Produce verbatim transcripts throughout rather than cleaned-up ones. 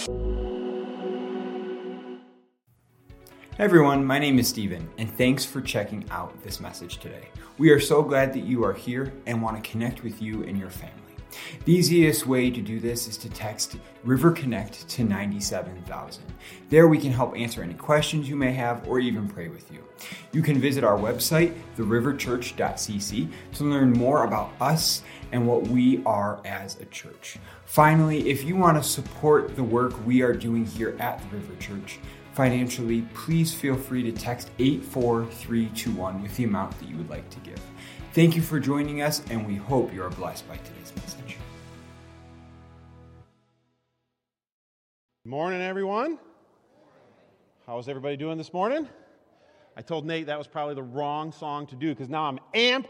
Hey everyone, my name is Steven, and thanks for checking out this message today. We are so glad that you are here and want to connect with you and your family. The easiest way to do this is to text River Connect to ninety-seven thousand. There we can help answer any questions you may have or even pray with you. You can visit our website, the river church dot c c, to learn more about us and what we are as a church. Finally, if you want to support the work we are doing here at the River Church financially, please feel free to text eight four three two one with the amount that you would like to give. Thank you for joining us, and we hope you are blessed by today's message. Good morning, everyone. How's everybody doing this morning? I told Nate that was probably the wrong song to do because now I'm amped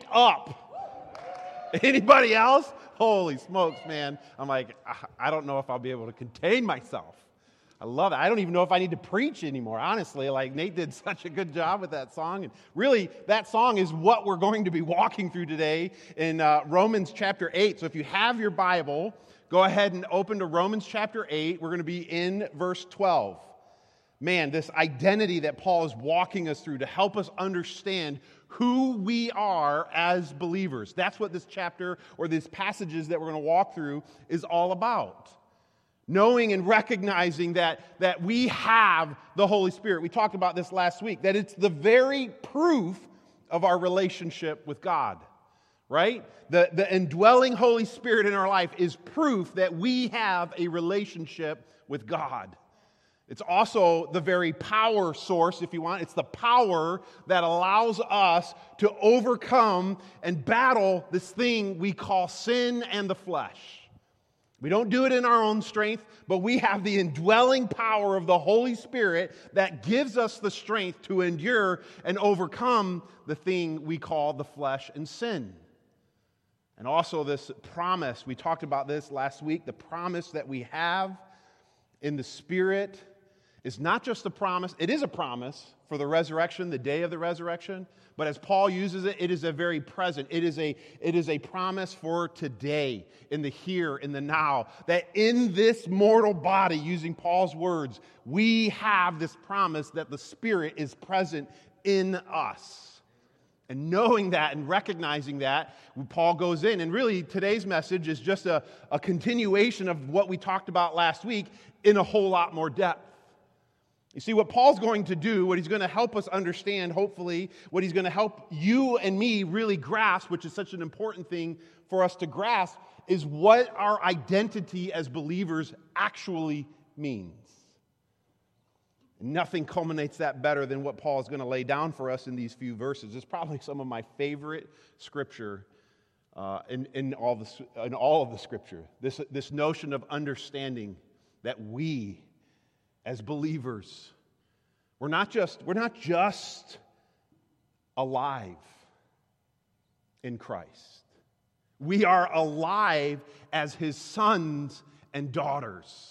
up. Anybody else? Holy smokes, man. I'm like, I don't know if I'll be able to contain myself. I love it. I don't even know if I need to preach anymore, honestly. Like, Nate did such a good job with that song. And really, that song is what we're going to be walking through today in uh, Romans chapter eight. So if you have your Bible, go ahead and open to Romans chapter eight. We're going to be in verse twelve. Man, this identity that Paul is walking us through to help us understand who we are as believers. That's what this chapter or these passages that we're going to walk through is all about. Knowing and recognizing that, that we have the Holy Spirit. We talked about this last week, that it's the very proof of our relationship with God, right? The, the indwelling Holy Spirit in our life is proof that we have a relationship with God. It's also the very power source, if you want. It's the power that allows us to overcome and battle this thing we call sin and the flesh. We don't do it in our own strength, but we have the indwelling power of the Holy Spirit that gives us the strength to endure and overcome the thing we call the flesh and sin. And also this promise, we talked about this last week, the promise that we have in the Spirit is not just a promise, it is a promise for the resurrection, the day of the resurrection, but as Paul uses it, it is a very present. It is a, it is a promise for today, in the here, in the now, that in this mortal body, using Paul's words, we have this promise that the Spirit is present in us. And knowing that and recognizing that, Paul goes in, and really today's message is just a, a continuation of what we talked about last week in a whole lot more depth. You see, what Paul's going to do, what he's going to help us understand, hopefully, what he's going to help you and me really grasp, which is such an important thing for us to grasp, is what our identity as believers actually means. Nothing culminates that better than what Paul is going to lay down for us in these few verses. It's probably some of my favorite scripture uh, in, in, all the, in all of the scripture. This, this notion of understanding that we, as believers, we're not just, we're not just alive in Christ. We are alive as His sons and daughters.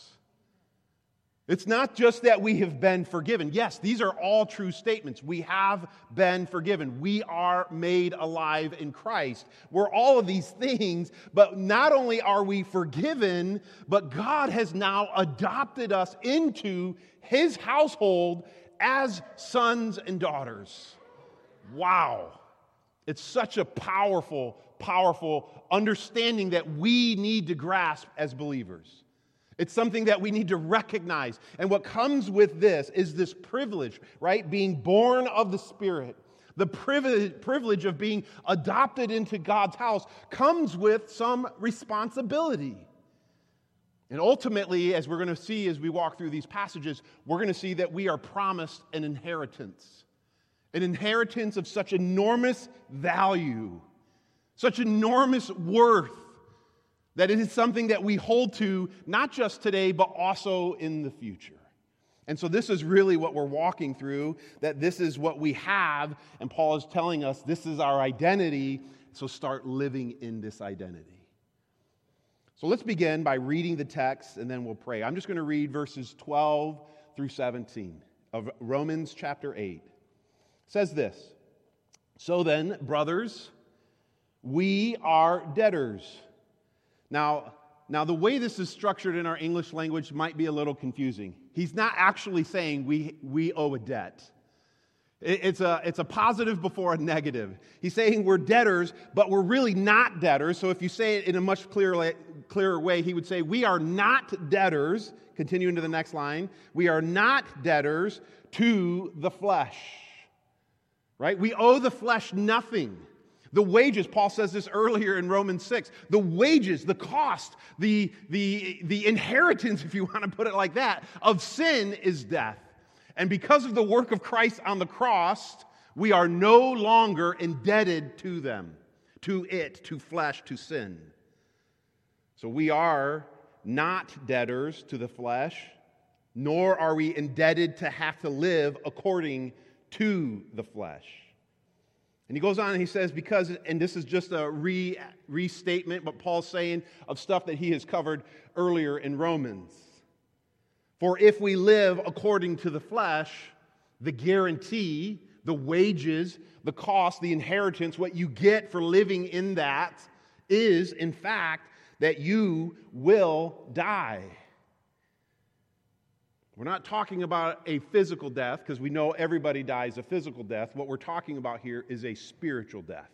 It's not just that we have been forgiven. Yes, these are all true statements. We have been forgiven. We are made alive in Christ. We're all of these things, but not only are we forgiven, but God has now adopted us into His household as sons and daughters. Wow. It's such a powerful, powerful understanding that we need to grasp as believers. It's something that we need to recognize. And what comes with this is this privilege, right? Being born of the Spirit. The privilege, privilege of being adopted into God's house comes with some responsibility. And ultimately, as we're going to see as we walk through these passages, we're going to see that we are promised an inheritance. An inheritance of such enormous value, such enormous worth, that it is something that we hold to not just today, but also in the future. And so this is really what we're walking through, that this is what we have, and Paul is telling us this is our identity, so start living in this identity. So let's begin by reading the text, and then we'll pray. I'm just going to read verses twelve through seventeen of Romans chapter eight. It says this, "So then, brothers, we are debtors." Now, Now, the way this is structured in our English language might be a little confusing. He's not actually saying we, we owe a debt. It, it's, a, it's a positive before a negative. He's saying we're debtors, but we're really not debtors. So if you say it in a much clearer, clearer way, he would say we are not debtors, continuing to the next line, we are not debtors to the flesh. Right? We owe the flesh nothing. The wages, Paul says this earlier in Romans six, the wages, the cost, the, the, the inheritance, if you want to put it like that, of sin is death. And because of the work of Christ on the cross, we are no longer indebted to them, to it, to flesh, to sin. So we are not debtors to the flesh, nor are we indebted to have to live according to the flesh. And he goes on and he says, because, and this is just a re, restatement, but Paul's saying of stuff that he has covered earlier in Romans. For if we live according to the flesh, the guarantee, the wages, the cost, the inheritance, what you get for living in that is, in fact, that you will die. We're not talking about a physical death, because we know everybody dies a physical death. What we're talking about here is a spiritual death.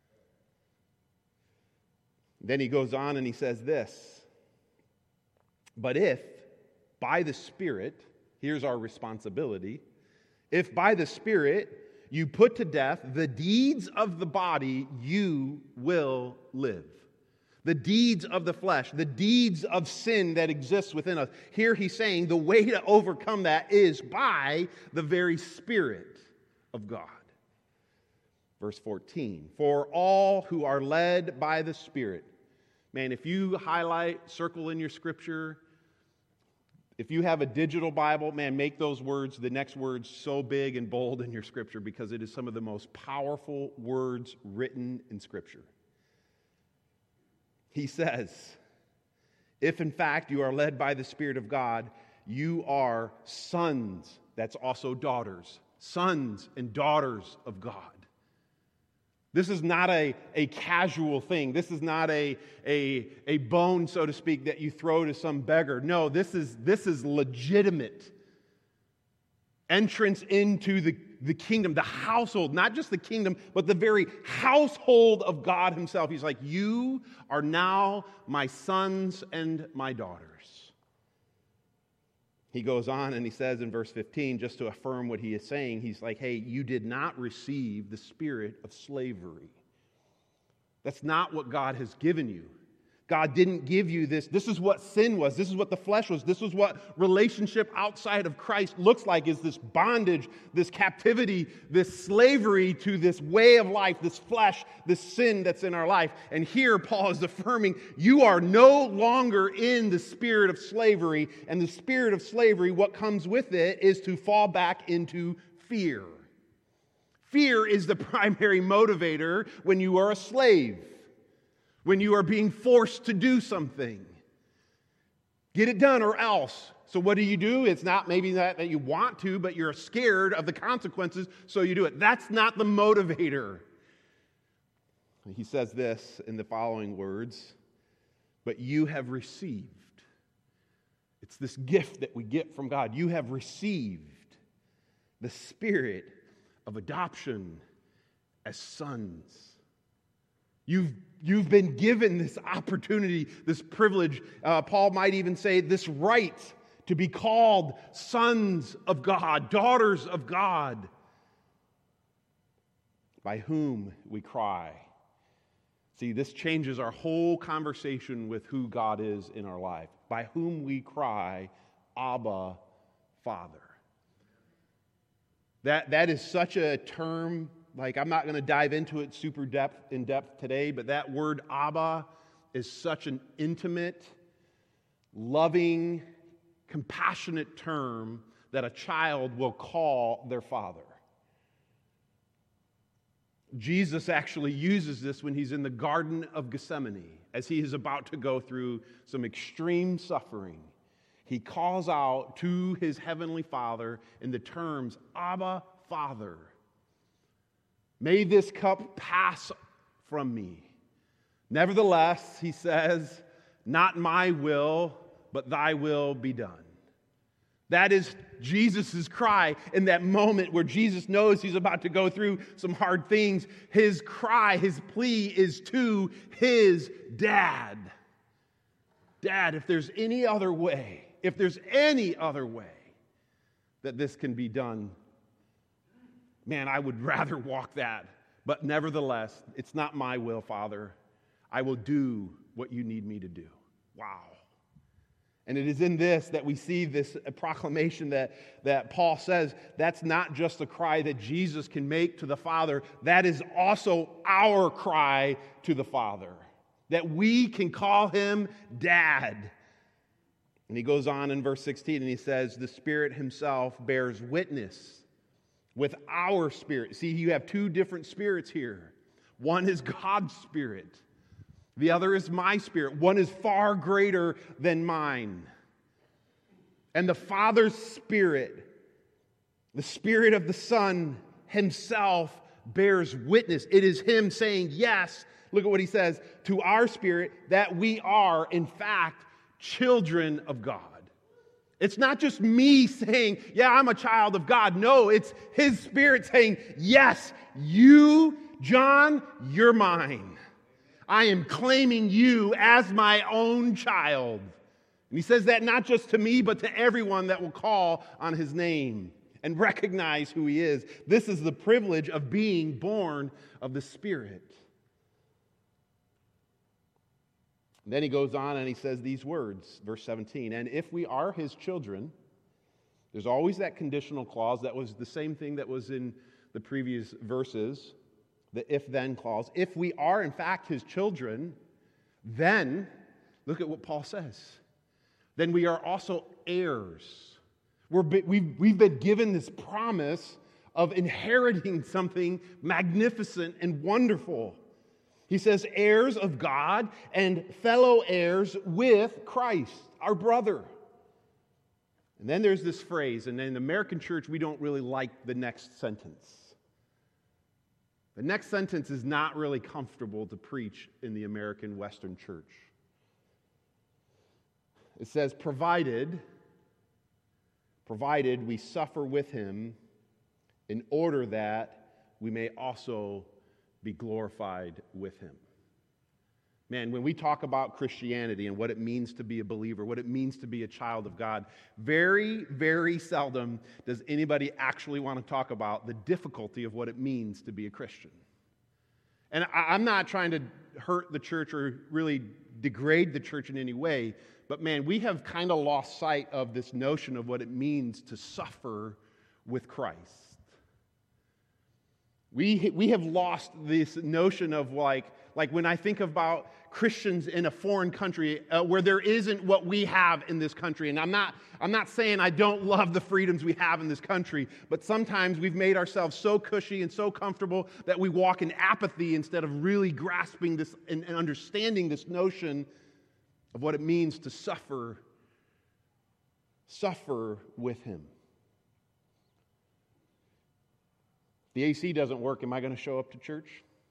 Then he goes on and he says this, but if by the Spirit, here's our responsibility, if by the Spirit you put to death the deeds of the body, you will live. The deeds of the flesh, the deeds of sin that exists within us. Here he's saying the way to overcome that is by the very Spirit of God. Verse fourteen, for all who are led by the Spirit. Man, if you highlight, circle in your scripture, if you have a digital Bible, man, make those words, the next words, so big and bold in your scripture, because it is some of the most powerful words written in scripture. He says, if in fact you are led by the Spirit of God, you are sons, that's also daughters, sons and daughters of God. This is not a, a casual thing. This is not a, a, a bone, so to speak, that you throw to some beggar. No, this is, this is legitimate entrance into the, the kingdom, the household, not just the kingdom, but the very household of God himself. He's like, you are now my sons and my daughters. He goes on and he says in verse fifteen, just to affirm what he is saying, he's like, hey, you did not receive the spirit of slavery. That's not what God has given you. God didn't give you this. This is what sin was. This is what the flesh was. This is what relationship outside of Christ looks like, is this bondage, this captivity, this slavery to this way of life, this flesh, this sin that's in our life. And here Paul is affirming you are no longer in the spirit of slavery. And the spirit of slavery, what comes with it is to fall back into fear. Fear is the primary motivator when you are a slave. When you are being forced to do something. Get it done or else. So what do you do? It's not maybe that, that you want to, but you're scared of the consequences, so you do it. That's not the motivator. He says this in the following words, but you have received. It's this gift that we get from God. You have received the spirit of adoption as sons. You've, you've been given this opportunity, this privilege. Uh, Paul might even say this right to be called sons of God, daughters of God, by whom we cry. See, this changes our whole conversation with who God is in our life. By whom we cry, Abba, Father. That, that is such a term. Like, I'm not going to dive into it super depth in depth today, but that word Abba is such an intimate, loving, compassionate term that a child will call their father. Jesus actually uses this when he's in the Garden of Gethsemane, as he is about to go through some extreme suffering. He calls out to his heavenly Father in the terms, Abba, Father. May this cup pass from me. Nevertheless, he says, Not my will, but thy will be done. That is Jesus' cry in that moment where Jesus knows he's about to go through some hard things. His cry, his plea is to his dad. Dad, if there's any other way, if there's any other way that this can be done, man, I would rather walk that. But nevertheless, it's not my will, Father. I will do what you need me to do. Wow. And it is in this that we see this proclamation that, that Paul says that's not just a cry that Jesus can make to the Father. That is also our cry to the Father. That we can call him Dad. And he goes on in verse sixteen and he says, the Spirit himself bears witness with our spirit. See, you have two different spirits here. One is God's Spirit. The other is my spirit. One is far greater than mine. And the Father's Spirit, the Spirit of the Son himself bears witness. It is him saying, yes, look at what he says, to our spirit that we are, in fact, children of God. It's not just me saying, yeah, I'm a child of God. No, it's his Spirit saying, yes, you, John, you're mine. I am claiming you as my own child. And he says that not just to me, but to everyone that will call on his name and recognize who he is. This is the privilege of being born of the Spirit. And then he goes on and he says these words, verse seventeen, and if we are his children, there's always that conditional clause. That was the same thing that was in the previous verses. The if-then clause. If we are, in fact, his children, then, look at what Paul says, then we are also heirs. We're, we've, we've been given this promise of inheriting something magnificent and wonderful. He says, heirs of God and fellow heirs with Christ, our brother. And then there's this phrase, and in the American church, we don't really like the next sentence. The next sentence is not really comfortable to preach in the American Western church. It says, provided, provided we suffer with him in order that we may also be glorified with him. Man, when we talk about Christianity and what it means to be a believer, what it means to be a child of God, very, very seldom does anybody actually want to talk about the difficulty of what it means to be a Christian. And I'm not trying to hurt the church or really degrade the church in any way, but man, we have kind of lost sight of this notion of what it means to suffer with Christ. We, we have lost this notion of like, like when I think about Christians in a foreign country uh, where there isn't what we have in this country. And I'm not, I'm not saying I don't love the freedoms we have in this country, but sometimes we've made ourselves so cushy and so comfortable that we walk in apathy instead of really grasping this and, and understanding this notion of what it means to suffer, suffer with him. The A C doesn't work. Am I going to show up to church?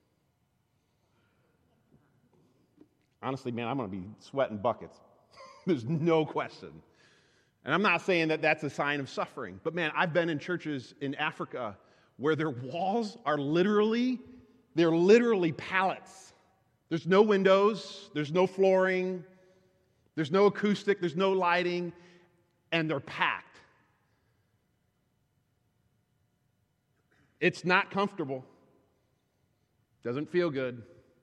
Honestly, man, I'm going to be sweating buckets. There's no question. And I'm not saying that that's a sign of suffering. But man, I've been in churches in Africa where their walls are literally, they're literally pallets. There's no windows. There's no flooring. There's no acoustic. There's no lighting. And they're packed. It's not comfortable. Doesn't feel good.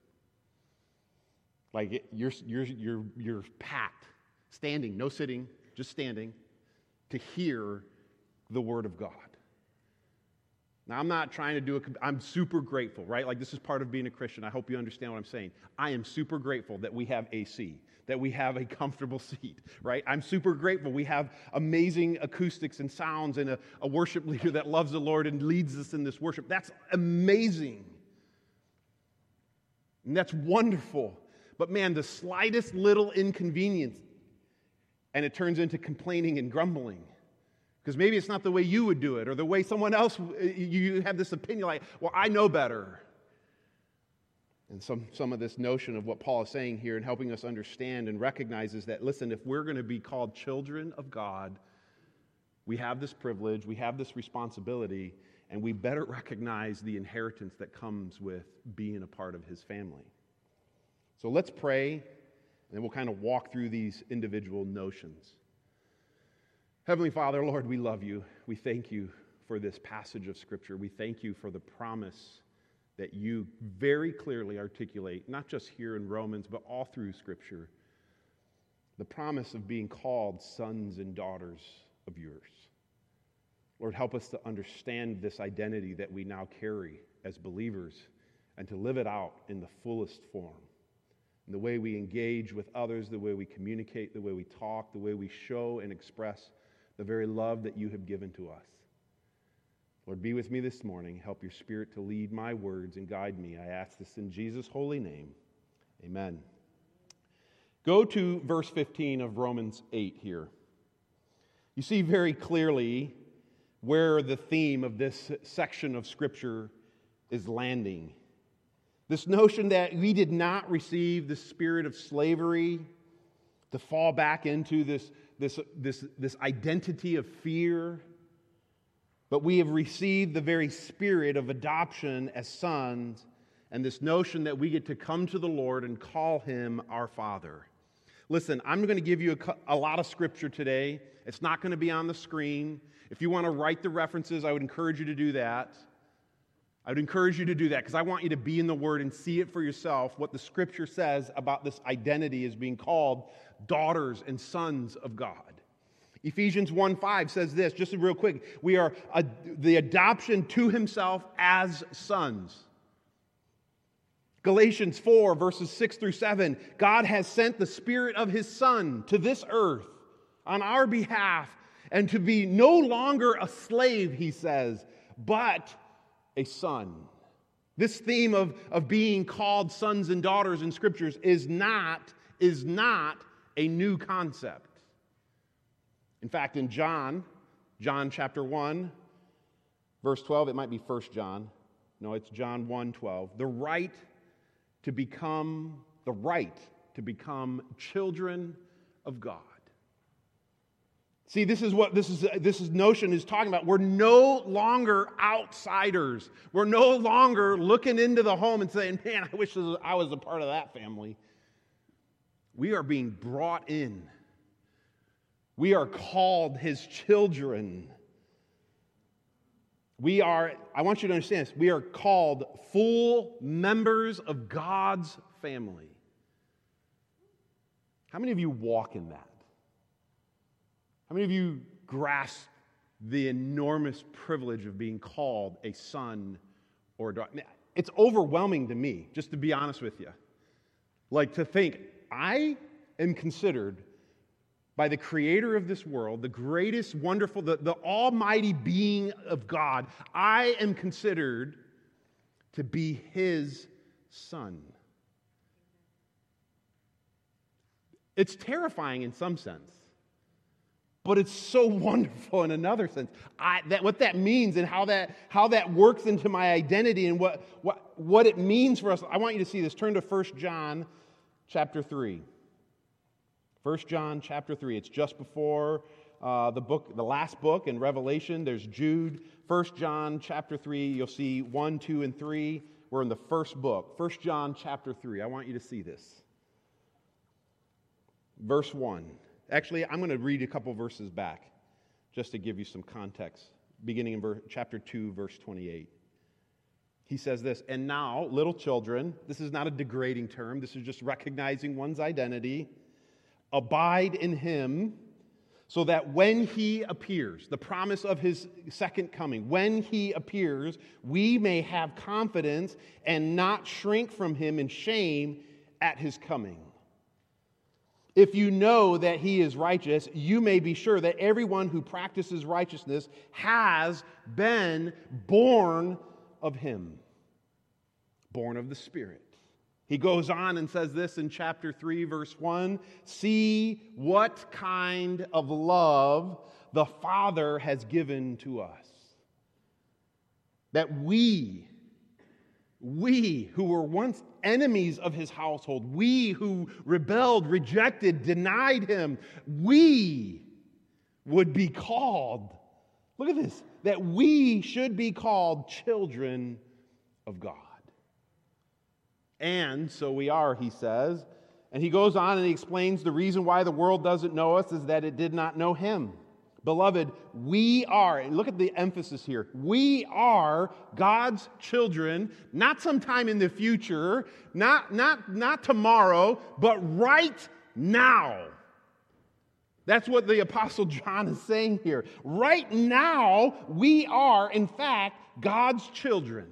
Like it, you're, you're, you're, you're packed, standing, no sitting, just standing, to hear the Word of God. Now, I'm not trying to do it, I'm super grateful, right? Like this is part of being a Christian. I hope you understand what I'm saying. I am super grateful that we have A C, that we have a comfortable seat, right? I'm super grateful we have amazing acoustics and sounds and a, a worship leader that loves the Lord and leads us in this worship. That's amazing. And that's wonderful. But man, the slightest little inconvenience, and it turns into complaining and grumbling. Because maybe it's not the way you would do it, or the way someone else, you have this opinion like, well, I know better. And some, some of this notion of what Paul is saying here and helping us understand and recognize is that, listen, if we're going to be called children of God, we have this privilege, we have this responsibility, and we better recognize the inheritance that comes with being a part of his family. So let's pray, and then we'll kind of walk through these individual notions. Heavenly Father, Lord, we love you. We thank you for this passage of Scripture. We thank you for the promise that you very clearly articulate, not just here in Romans, but all through Scripture. The promise of being called sons and daughters of yours. Lord, help us to understand this identity that we now carry as believers and to live it out in the fullest form. In the way we engage with others, the way we communicate, the way we talk, the way we show and express the very love that you have given to us. Lord, be with me this morning. Help your Spirit to lead my words and guide me. I ask this in Jesus' holy name. Amen. Go to verse fifteen of Romans eight here. You see very clearly where the theme of this section of Scripture is landing. This notion that we did not receive the spirit of slavery to fall back into this, this, this, this identity of fear, but we have received the very spirit of adoption as sons, and this notion that we get to come to the Lord and call him our Father. Listen, I'm going to give you a, a lot of Scripture today. It's not going to be on the screen. If you want to write the references, I would encourage you to do that. I would encourage you to do that because I want you to be in the Word and see it for yourself, what the Scripture says about this identity as being called daughters and sons of God. Ephesians one five says this, just real quick, we are a, the adoption to himself as sons. Galatians four, verses six through seven, God has sent the Spirit of his Son to this earth on our behalf, and to be no longer a slave, he says, but a son. This theme of, of being called sons and daughters in Scriptures is not, is not a new concept. In fact, in John, John chapter one, verse twelve, it might be First John. No, it's John one twelve. The right to become, the right to become children of God. See, this is what this is. This is notion is talking about. We're no longer outsiders. We're no longer looking into the home and saying, man, I wish I was a part of that family. We are being brought in. We are called his children. We are, I want you to understand this, we are called full members of God's family. How many of you walk in that? How many of you grasp the enormous privilege of being called a son or a daughter? It's overwhelming to me, just to be honest with you. Like to think, I am considered by the creator of this world, the greatest, wonderful, the, the almighty being of God, I am considered to be his son. It's terrifying in some sense. But it's so wonderful in another sense. I, that what that means and how that how that works into my identity and what, what, what it means for us. I want you to see this. Turn to First John chapter three. First John chapter three. It's just before uh, the book, the last book in Revelation. There's Jude. First John chapter three. You'll see one, two, and three. We're in the first book. First John chapter three. I want you to see this. Verse one. Actually, I'm going to read a couple verses back just to give you some context, beginning in verse, chapter two, verse twenty-eight. He says this, and now, little children, this is not a degrading term, this is just recognizing one's identity, abide in him, so that when he appears, the promise of his second coming, when he appears, we may have confidence and not shrink from him in shame at his coming. If you know that he is righteous, you may be sure that everyone who practices righteousness has been born of him, born of the Spirit. He goes on and says this in chapter three, verse one, see what kind of love the Father has given to us, that we we who were once enemies of his household, we who rebelled, rejected, denied him, we would be called, look at this, that we should be called children of God. And so we are, he says. And he goes on and he explains the reason why the world doesn't know us is that it did not know him. Beloved, we are, and look at the emphasis here, we are God's children, not sometime in the future, not, not, not tomorrow, but right now. That's what the Apostle John is saying here. Right now, we are, in fact, God's children.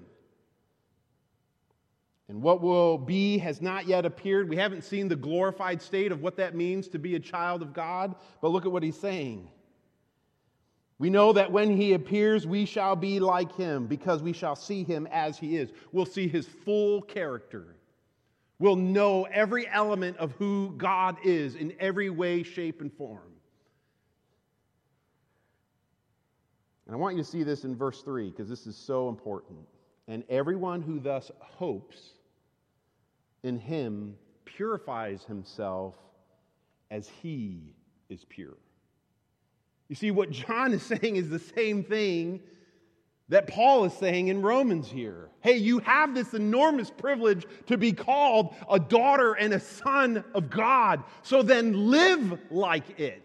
And what will be has not yet appeared. We haven't seen the glorified state of what that means to be a child of God. But look at what he's saying. We know that when he appears, we shall be like him because we shall see him as he is. We'll see his full character. We'll know every element of who God is in every way, shape, and form. And I want you to see this in verse three because this is so important. And everyone who thus hopes in him purifies himself as he is pure. You see, what John is saying is the same thing that Paul is saying in Romans here. Hey, you have this enormous privilege to be called a daughter and a son of God. So then live like it.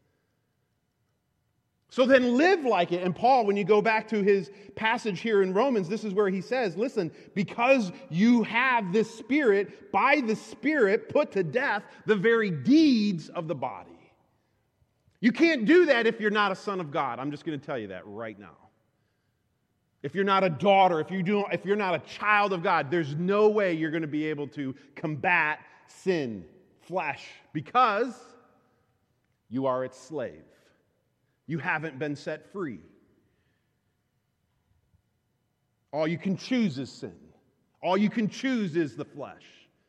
So then live like it. And Paul, when you go back to his passage here in Romans, this is where he says, listen, because you have this Spirit, by the Spirit put to death the very deeds of the body. You can't do that if you're not a son of God. I'm just going to tell you that right now. If you're not a daughter, if, you do, if you're not a child of God, there's no way you're going to be able to combat sin, flesh, because you are its slave. You haven't been set free. All you can choose is sin. All you can choose is the flesh.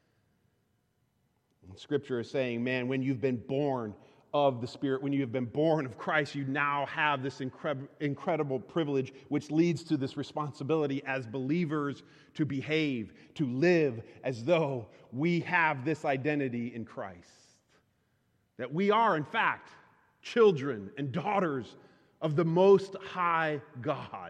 And Scripture is saying, man, when you've been born of the Spirit, when you have been born of Christ, you now have this incre- incredible privilege, which leads to this responsibility as believers to behave, to live as though we have this identity in Christ. That we are, in fact, children and daughters of the Most High God.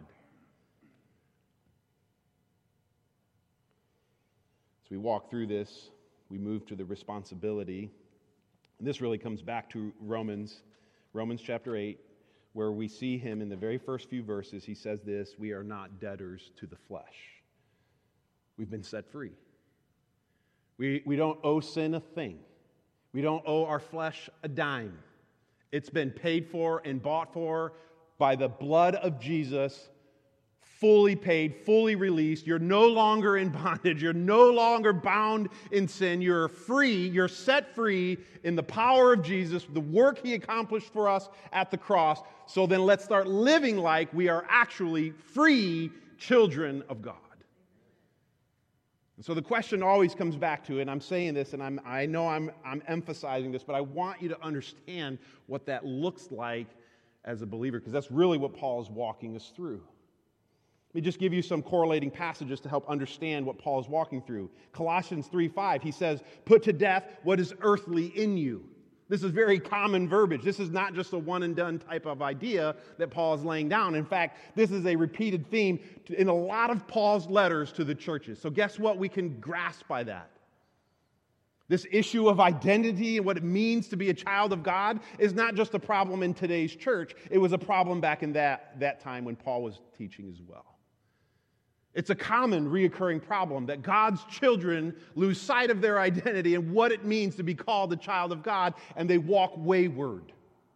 As we walk through this, we move to the responsibility. And this really comes back to Romans, Romans chapter eight, where we see him in the very first few verses. He says this, we are not debtors to the flesh. We've been set free. We, we don't owe sin a thing. We don't owe our flesh a dime. It's been paid for and bought for by the blood of Jesus, fully paid, fully released. You're no longer in bondage. You're no longer bound in sin. You're free. You're set free in the power of Jesus, the work he accomplished for us at the cross. So then let's start living like we are actually free children of God. And so the question always comes back to, and I'm saying this, and I'm, I know I'm, I'm emphasizing this, but I want you to understand what that looks like as a believer, because that's really what Paul is walking us through. Let me just give you some correlating passages to help understand what Paul is walking through. Colossians three five, he says, put to death what is earthly in you. This is very common verbiage. This is not just a one-and-done type of idea that Paul is laying down. In fact, this is a repeated theme in a lot of Paul's letters to the churches. So guess what we can grasp by that? This issue of identity and what it means to be a child of God is not just a problem in today's church. It was a problem back in that, that time when Paul was teaching as well. It's a common reoccurring problem that God's children lose sight of their identity and what it means to be called a child of God, and they walk wayward.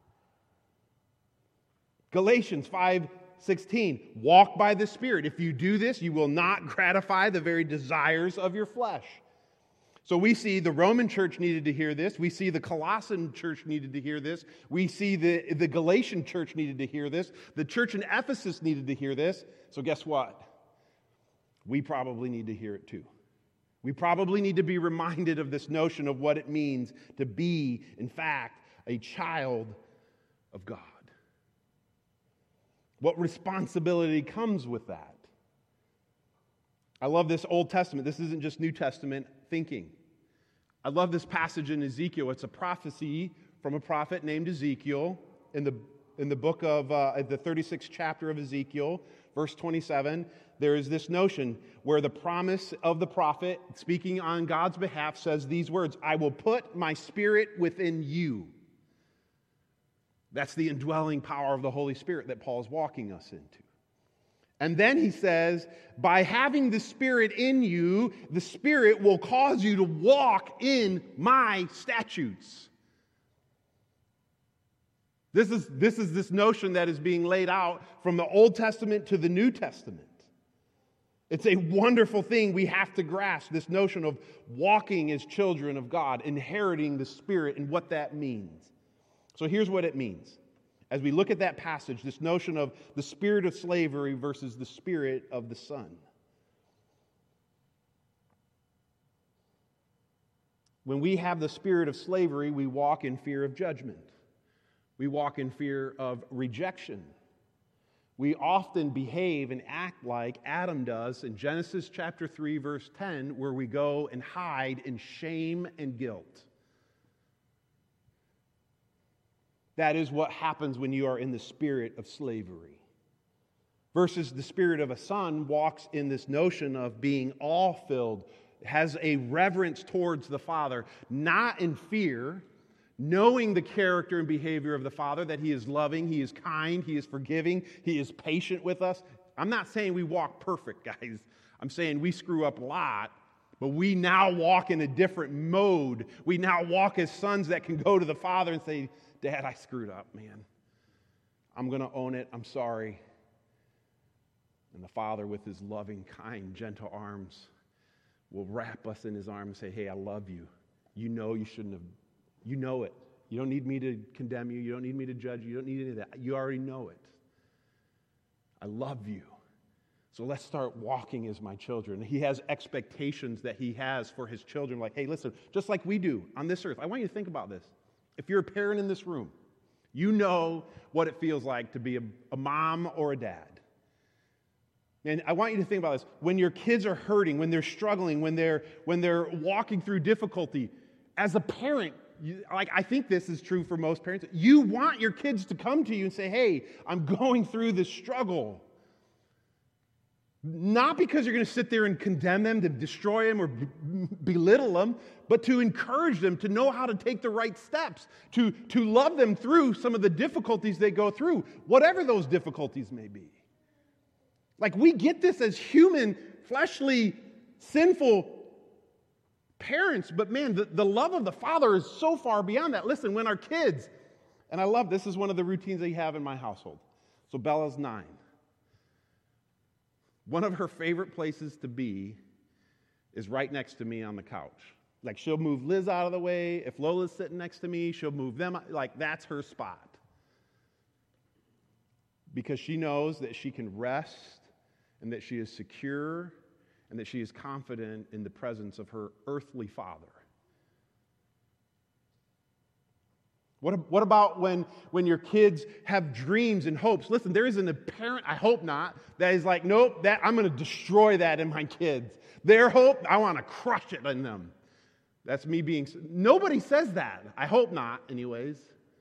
Galatians five sixteen, walk by the Spirit. If you do this, you will not gratify the very desires of your flesh. So we see the Roman church needed to hear this. We see the Colossian church needed to hear this. We see the, the Galatian church needed to hear this. The church in Ephesus needed to hear this. So guess what? We probably need to hear it too. We probably need to be reminded of this notion of what it means to be, in fact, a child of God. What responsibility comes with that? I love this Old Testament. This isn't just New Testament thinking. I love this passage in Ezekiel. It's a prophecy from a prophet named Ezekiel in the in the book of uh, the thirty-sixth chapter of Ezekiel, verse twenty-seven. There is this notion where the promise of the prophet, speaking on God's behalf, says these words, "I will put my spirit within you." That's the indwelling power of the Holy Spirit that Paul is walking us into. And then he says, by having the Spirit in you, the Spirit will cause you to walk in my statutes. This is, this is this notion that is being laid out from the Old Testament to the New Testament. It's a wonderful thing we have to grasp, this notion of walking as children of God, inheriting the Spirit and what that means. So here's what it means. As we look at that passage, this notion of the spirit of slavery versus the spirit of the Son. When we have the spirit of slavery, we walk in fear of judgment. We walk in fear of rejection. We often behave and act like Adam does in Genesis chapter three, verse ten, where we go and hide in shame and guilt. That is what happens when you are in the spirit of slavery. Versus the spirit of a son walks in this notion of being awe-filled, has a reverence towards the Father, not in fear, knowing the character and behavior of the Father, that He is loving, He is kind, He is forgiving, He is patient with us. I'm not saying we walk perfect, guys. I'm saying we screw up a lot, but we now walk in a different mode. We now walk as sons that can go to the Father and say, Dad, I screwed up, man. I'm going to own it. I'm sorry. And the Father, with His loving, kind, gentle arms, will wrap us in His arms and say, hey, I love you. You know you shouldn't have. You know it. You don't need me to condemn you. You don't need me to judge you. You don't need any of that. You already know it. I love you. So let's start walking as my children. He has expectations that He has for His children. Like, hey, listen, just like we do on this earth. I want you to think about this. If you're a parent in this room, you know what it feels like to be a, a mom or a dad. And I want you to think about this. When your kids are hurting, when they're struggling, when they're when they're walking through difficulty, as a parent, you, like I think this is true for most parents, you want your kids to come to you and say, hey, I'm going through this struggle. Not because you're going to sit there and condemn them, to destroy them or b- belittle them, but to encourage them to know how to take the right steps, to, to love them through some of the difficulties they go through, whatever those difficulties may be. Like we get this as human, fleshly, sinful parents, but man, the, the love of the Father is so far beyond that. Listen, when our kids, and I love this is one of the routines I have in my household. So Bella's nine. One of her favorite places to be is right next to me on the couch. Like she'll move Liz out of the way. If Lola's sitting next to me, she'll move them. Like that's her spot. Because she knows that she can rest and that she is secure and that she is confident in the presence of her earthly Father. What, what about when, when your kids have dreams and hopes? Listen, there isn't a parent, I hope not, that is like, nope, that I'm going to destroy that in my kids. Their hope, I want to crush it in them. That's me being, nobody says that. I hope not, anyways.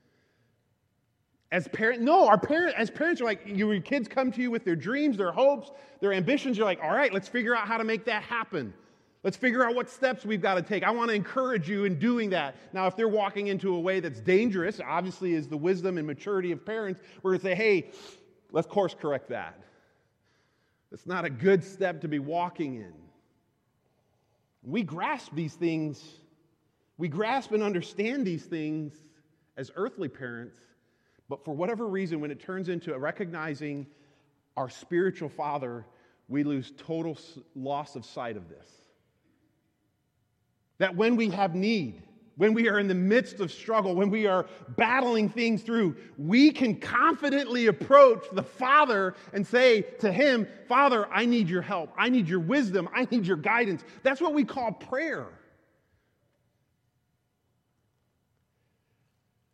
As parents, no, our parents, as parents are like, your kids come to you with their dreams, their hopes, their ambitions. You're like, all right, let's figure out how to make that happen. Let's figure out what steps we've got to take. I want to encourage you in doing that. Now, if they're walking into a way that's dangerous, obviously is the wisdom and maturity of parents, we're going to say, hey, let's course correct that. It's not a good step to be walking in. We grasp these things. We grasp and understand these things as earthly parents, but for whatever reason, when it turns into recognizing our spiritual Father, we lose total loss of sight of this. That when we have need, when we are in the midst of struggle, when we are battling things through, we can confidently approach the Father and say to Him, Father, I need your help. I need your wisdom. I need your guidance. That's what we call prayer.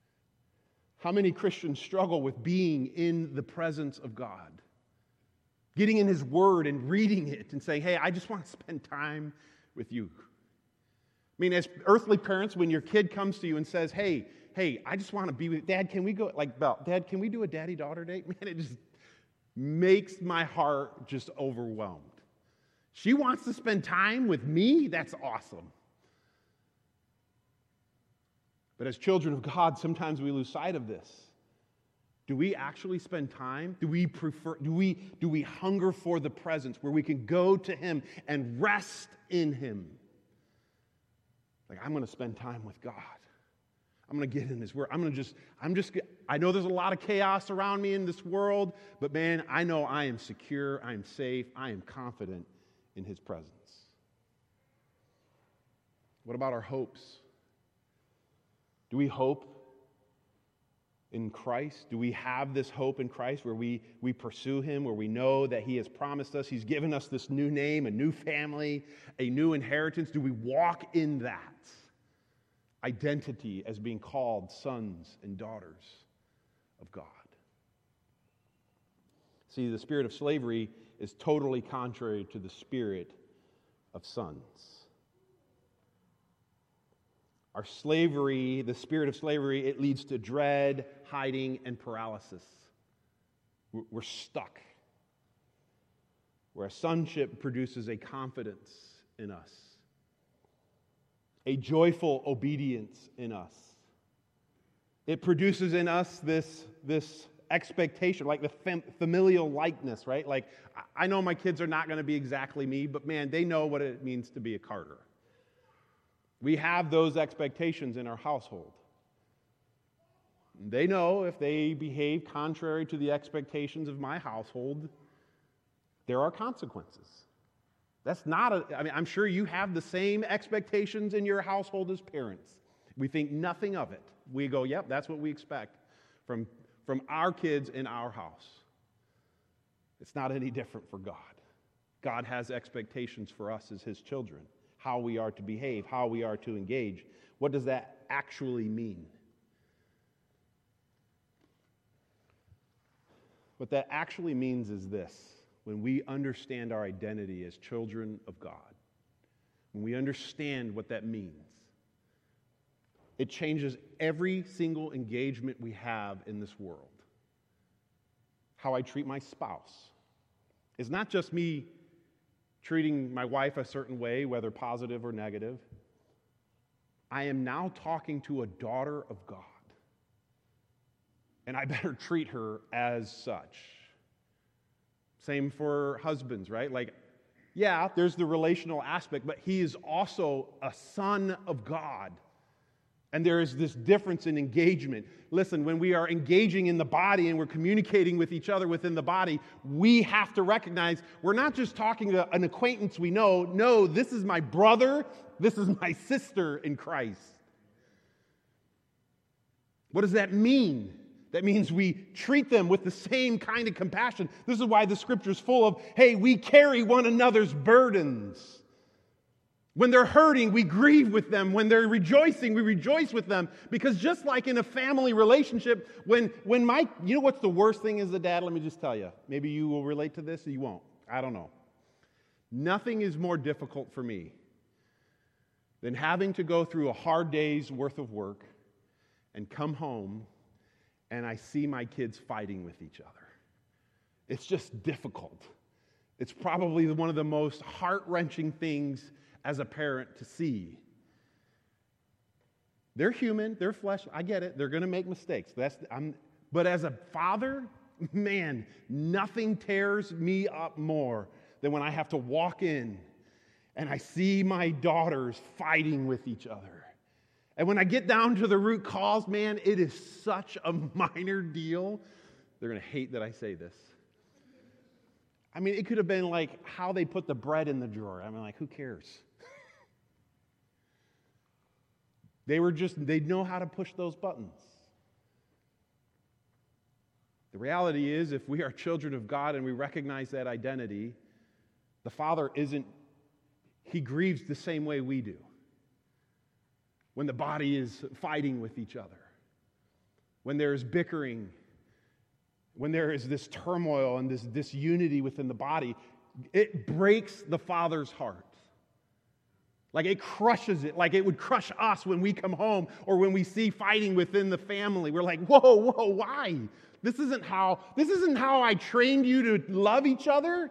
How many Christians struggle with being in the presence of God? Getting in His Word and reading it and saying, hey, I just want to spend time with you. I mean, as earthly parents, when your kid comes to you and says, hey, hey, I just want to be with Dad, can we go, like, Dad, can we do a daddy-daughter date? Man, it just makes my heart just overwhelmed. She wants to spend time with me? That's awesome. But as children of God, sometimes we lose sight of this. Do we actually spend time? Do we prefer, do we, do we hunger for the presence where we can go to Him and rest in Him? Like, I'm going to spend time with God. I'm going to get in His Word. I'm going to just, I'm just, I know there's a lot of chaos around me in this world, but man, I know I am secure, I am safe, I am confident in His presence. What about our hopes? Do we hope in Christ? Do we have this hope in Christ where we, we pursue Him, where we know that He has promised us, He's given us this new name, a new family, a new inheritance? Do we walk in that identity as being called sons and daughters of God? See, the spirit of slavery is totally contrary to the spirit of sons. Our slavery, the spirit of slavery, it leads to dread, hiding, and paralysis. We're stuck. Where a sonship produces a confidence in us, a joyful obedience in us. It produces in us this, this expectation, like the fam- familial likeness, right? Like, I know my kids are not going to be exactly me, but man, they know what it means to be a Carter. We have those expectations in our household. They know if they behave contrary to the expectations of my household, there are consequences. That's not a, I mean, I'm sure you have the same expectations in your household as parents. We think nothing of it. We go, yep, that's what we expect from, from our kids in our house. It's not any different for God. God has expectations for us as His children. How we are to behave, how we are to engage. What does that actually mean? What that actually means is this: when we understand our identity as children of God, when we understand what that means, it changes every single engagement we have in this world. How I treat my spouse. It's not just me treating my wife a certain way, whether positive or negative. I am now talking to a daughter of God, and I better treat her as such. Same for husbands, right? Like, yeah, there's the relational aspect, but he is also a son of God. And there is this difference in engagement. Listen, when we are engaging in the body and we're communicating with each other within the body, we have to recognize we're not just talking to an acquaintance we know. No, this is my brother, this is my sister in Christ. What does that mean? That means we treat them with the same kind of compassion. This is why the Scripture is full of, hey, we carry one another's burdens. When they're hurting, we grieve with them. When they're rejoicing, we rejoice with them. Because just like in a family relationship, when, when my, you know what's the worst thing as a dad? Let me just tell you. Maybe you will relate to this or you won't. I don't know. Nothing is more difficult for me than having to go through a hard day's worth of work and come home and I see my kids fighting with each other. It's just difficult. It's probably one of the most heart-wrenching things as a parent to see. They're human, they're flesh, I get it, they're going to make mistakes. That's, I'm, but as a father, man, nothing tears me up more than when I have to walk in and I see my daughters fighting with each other. And when I get down to the root cause, man, it is such a minor deal. They're going to hate that I say this. I mean, it could have been like how they put the bread in the drawer. I mean, like, who cares? They were just, they know how to push those buttons. The reality is, if we are children of God and we recognize that identity, the Father isn't, He grieves the same way we do. When the body is fighting with each other, when there's bickering when there is this turmoil and this disunity within the body, it breaks the Father's heart. Like it crushes it, like it would crush us when we come home or when we see fighting within the family. We're like, whoa, whoa, why? This isn't how, this isn't how I trained you to love each other.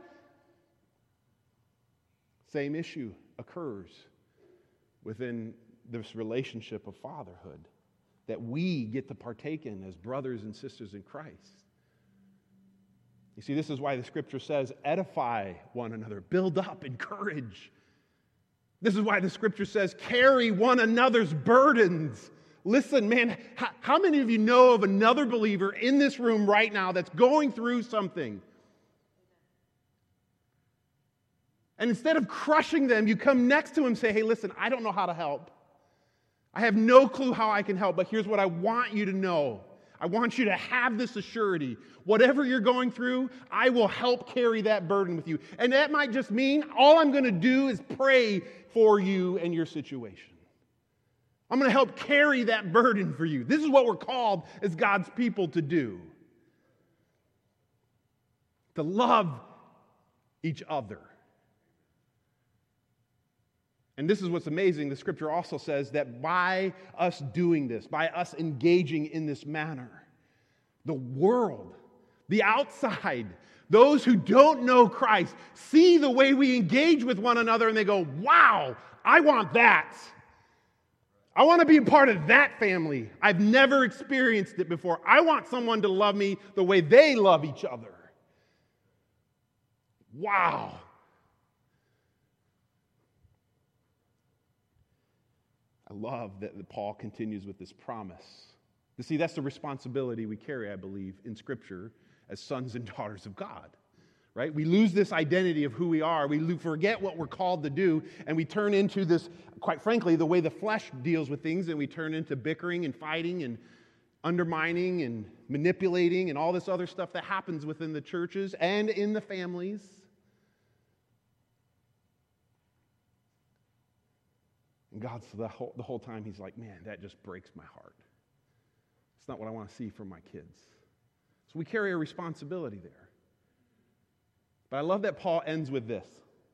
Same issue occurs within this relationship of fatherhood that we get to partake in as brothers and sisters in Christ. You see, this is why the scripture says, edify one another, build up, encourage. This is why the scripture says, carry one another's burdens. Listen, man, how, how many of you know of another believer in this room right now that's going through something? And instead of crushing them, you come next to him and say, hey, listen, I don't know how to help. I have no clue how I can help, but here's what I want you to know. I want you to have this assurity. Whatever you're going through, I will help carry that burden with you. And that might just mean all I'm going to do is pray for you and your situation. I'm going to help carry that burden for you. This is what we're called as God's people to do. To love each other. And this is what's amazing. The scripture also says that by us doing this, by us engaging in this manner, the world, the outside, those who don't know Christ, see the way we engage with one another and they go, wow, I want that. I want to be a part of that family. I've never experienced it before. I want someone to love me the way they love each other. Wow. I love that Paul continues with this promise. You see, that's the responsibility we carry, I believe, in Scripture as sons and daughters of God. Right? We lose this identity of who we are. We forget what we're called to do, and we turn into this, quite frankly, the way the flesh deals with things, and we turn into bickering and fighting and undermining and manipulating and all this other stuff that happens within the churches and in the families. And God, so the whole, the whole time, he's like, man, that just breaks my heart. It's not what I want to see from my kids. So we carry a responsibility there. But I love that Paul ends with this.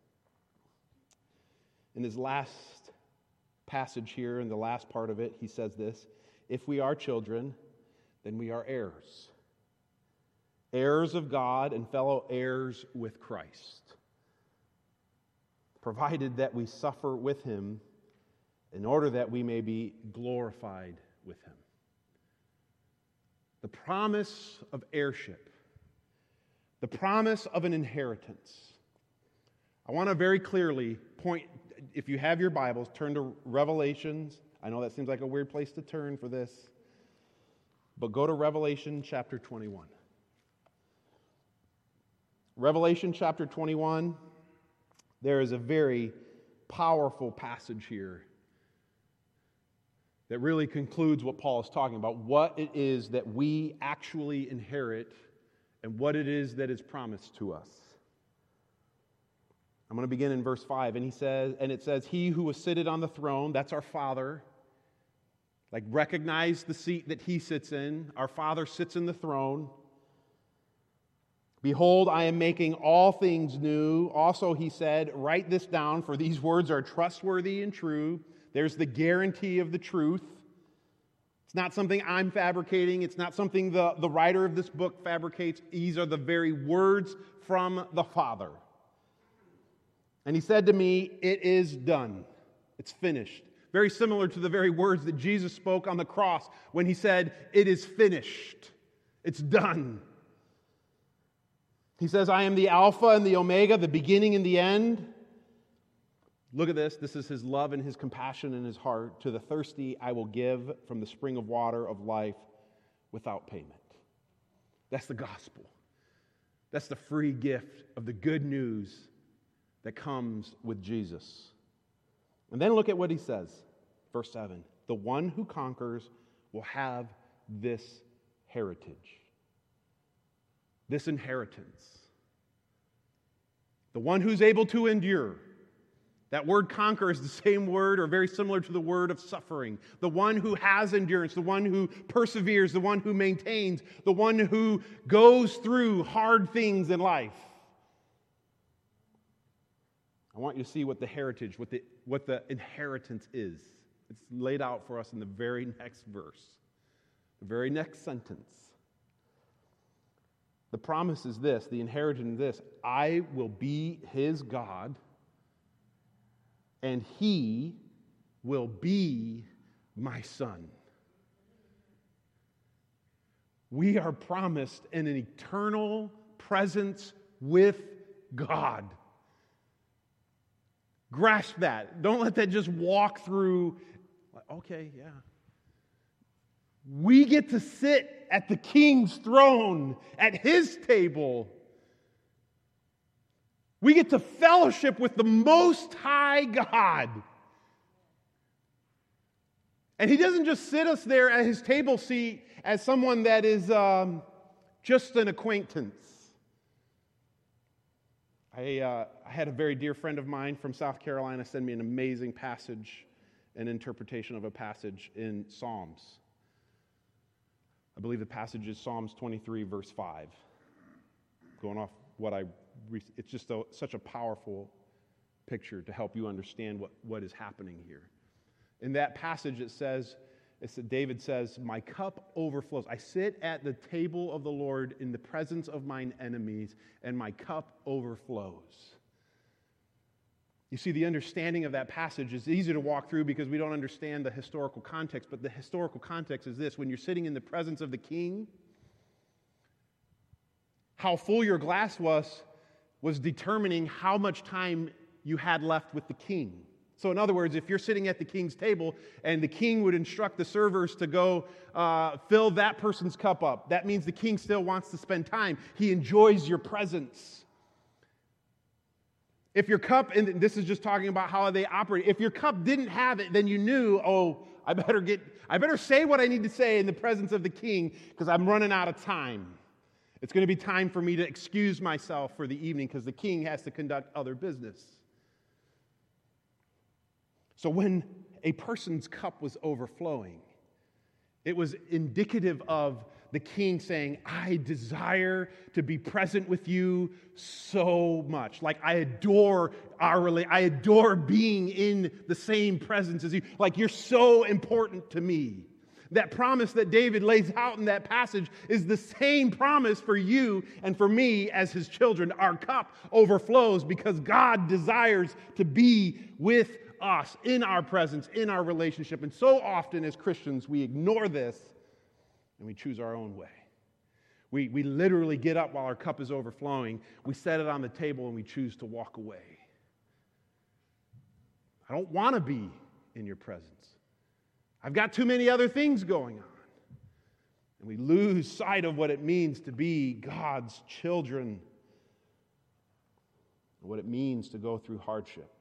In his last passage here, in the last part of it, he says this: if we are children, then we are heirs. Heirs of God and fellow heirs with Christ, provided that we suffer with him in order that we may be glorified with him. The promise of heirship. The promise of an inheritance. I want to very clearly point, if you have your Bibles, turn to Revelations. I know that seems like a weird place to turn for this, but go to Revelation chapter twenty-one. Revelation chapter twenty-one, there is a very powerful passage here that really concludes what Paul is talking about, what it is that we actually inherit and what it is that is promised to us. I'm going to begin in verse five, and he says, and it says, he who was seated on the throne, that's our Father. Like, recognize the seat that he sits in. Our Father sits in the throne. Behold, I am making all things new. Also, he said, write this down, for these words are trustworthy and true. There's the guarantee of the truth. It's not something I'm fabricating. It's not something the, the writer of this book fabricates. These are the very words from the Father. And he said to me, it is done. It's finished. Very similar to the very words that Jesus spoke on the cross when he said, it is finished. It's done. He says, I am the Alpha and the Omega, the beginning and the end. Look at this. This is his love and his compassion in his heart. To the thirsty I will give from the spring of water of life without payment. That's the gospel. That's the free gift of the good news that comes with Jesus. And then look at what he says. Verse seven. The one who conquers will have this heritage. This inheritance. The one who's able to endure. That word conquer is the same word or very similar to the word of suffering. The one who has endurance, the one who perseveres, the one who maintains, the one who goes through hard things in life. I want you to see what the heritage, what the, what the inheritance is. It's laid out for us in the very next verse, the very next sentence. The promise is this, the inheritance is this: I will be his God, and he will be my son. We are promised an eternal presence with God. Grasp that. Don't let that just walk through. Okay, yeah. We get to sit at the King's throne, at his table. We get to fellowship with the Most High God. And he doesn't just sit us there at his table seat as someone that is um, just an acquaintance. I, uh, I had a very dear friend of mine from South Carolina send me an amazing passage, an interpretation of a passage in Psalms. I believe the passage is Psalms twenty-three, verse five. Going off what I, it's just a, such a powerful picture to help you understand what, what is happening here. In that passage it says, it's that David says, my cup overflows. I sit at the table of the Lord in the presence of mine enemies, and my cup overflows. You see, the understanding of that passage is easy to walk through because we don't understand the historical context, but the historical context is this: when you're sitting in the presence of the king, how full your glass was was determining how much time you had left with the king. So in other words, if you're sitting at the king's table and the king would instruct the servers to go uh, fill that person's cup up, that means the king still wants to spend time. He enjoys your presence. If your cup, and this is just talking about how they operate, if your cup didn't have it, then you knew, oh, I better get, I better say what I need to say in the presence of the king because I'm running out of time. It's going to be time for me to excuse myself for the evening because the king has to conduct other business. So when a person's cup was overflowing, it was indicative of the king saying, I desire to be present with you so much. Like I adore our relationship. I adore being in the same presence as you. Like you're so important to me. That promise that David lays out in that passage is the same promise for you and for me as his children. Our cup overflows because God desires to be with us in our presence, in our relationship. And so often as Christians, we ignore this and we choose our own way. We, we literally get up while our cup is overflowing. We set it on the table and we choose to walk away. I don't want to be in your presence. I've got too many other things going on. And we lose sight of what it means to be God's children, and what it means to go through hardship.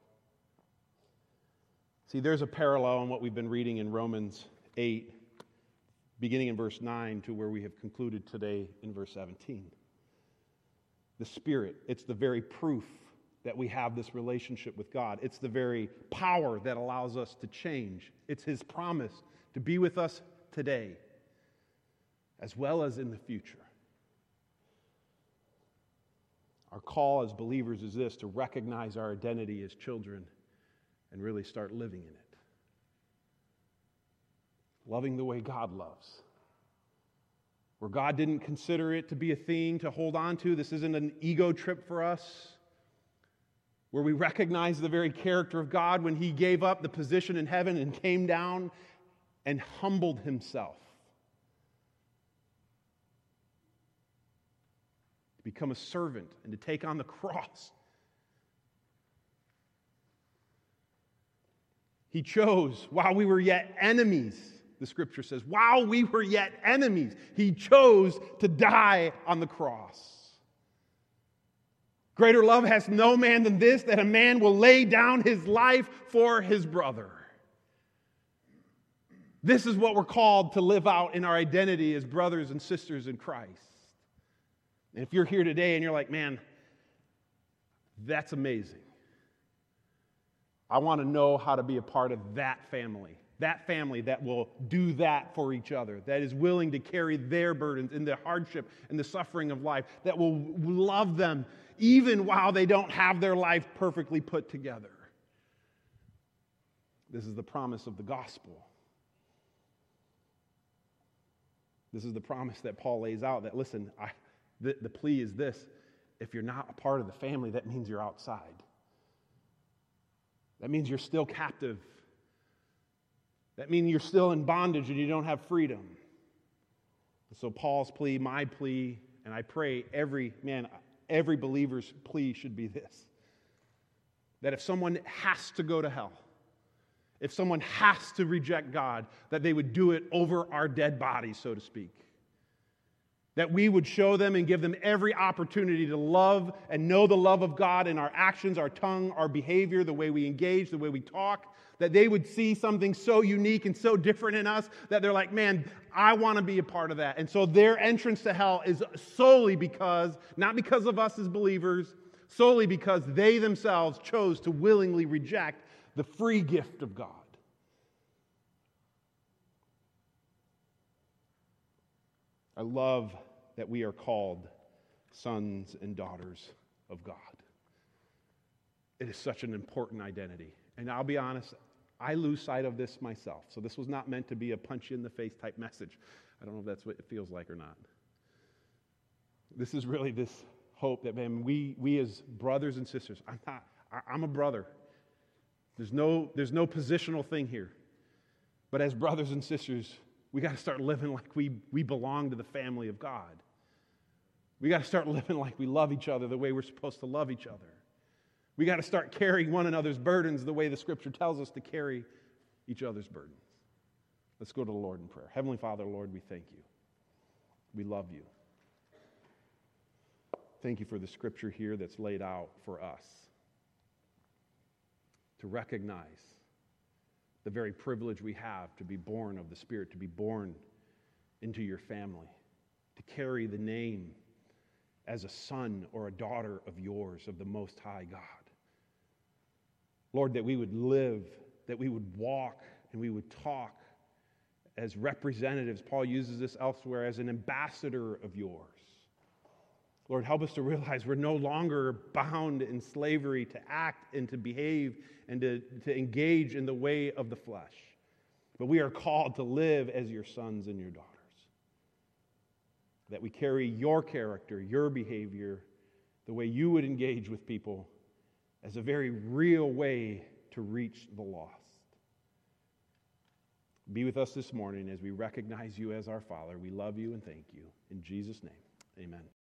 See, there's a parallel in what we've been reading in Romans eight, beginning in verse nine to where we have concluded today in verse seventeen. The Spirit, it's the very proof that we have this relationship with God. It's the very power that allows us to change. It's His promise to be with us today, as well as in the future. Our call as believers is this: to recognize our identity as children and really start living in it. Loving the way God loves. Where God didn't consider it to be a thing to hold on to. This isn't an ego trip for us. Where we recognize the very character of God when He gave up the position in heaven and came down and humbled Himself. To become a servant and to take on the cross. He chose, while we were yet enemies, the Scripture says, while we were yet enemies, He chose to die on the cross. Greater love has no man than this, that a man will lay down his life for his brother. This is what we're called to live out in our identity as brothers and sisters in Christ. And if you're here today and you're like, man, that's amazing. I want to know how to be a part of that family. That family that will do that for each other, that is willing to carry their burdens in the hardship and the suffering of life, that will love them even while they don't have their life perfectly put together. This is the promise of the gospel. This is the promise that Paul lays out that, listen, I, the, the plea is this: if you're not a part of the family, that means you're outside. That means you're still captive. That means you're still in bondage and you don't have freedom. So Paul's plea, my plea, and I pray every, man, every believer's plea should be this: that if someone has to go to hell, if someone has to reject God, that they would do it over our dead bodies, so to speak. That we would show them and give them every opportunity to love and know the love of God in our actions, our tongue, our behavior, the way we engage, the way we talk. That they would see something so unique and so different in us that they're like, man, I want to be a part of that. And so their entrance to hell is solely because, not because of us as believers, solely because they themselves chose to willingly reject the free gift of God. I love that we are called sons and daughters of God. It is such an important identity. And I'll be honest, I lose sight of this myself. So this was not meant to be a punch-you-in-the-face type message. I don't know if that's what it feels like or not. This is really this hope that, man, we, we as brothers and sisters, I'm not, I, I'm a brother. There's no, there's no positional thing here. But as brothers and sisters, we got to start living like we, we belong to the family of God. We got to start living like we love each other the way we're supposed to love each other. We got to start carrying one another's burdens the way the Scripture tells us to carry each other's burdens. Let's go to the Lord in prayer. Heavenly Father, Lord, we thank you. We love you. Thank you for the Scripture here that's laid out for us to recognize the very privilege we have to be born of the Spirit, to be born into your family, to carry the name as a son or a daughter of yours, of the Most High God. Lord, that we would live, that we would walk, and we would talk as representatives. Paul uses this elsewhere, as an ambassador of yours. Lord, help us to realize we're no longer bound in slavery to act and to behave and to, to engage in the way of the flesh. But we are called to live as your sons and your daughters. That we carry your character, your behavior, the way you would engage with people as a very real way to reach the lost. Be with us this morning as we recognize you as our Father. We love you and thank you. In Jesus' name, amen.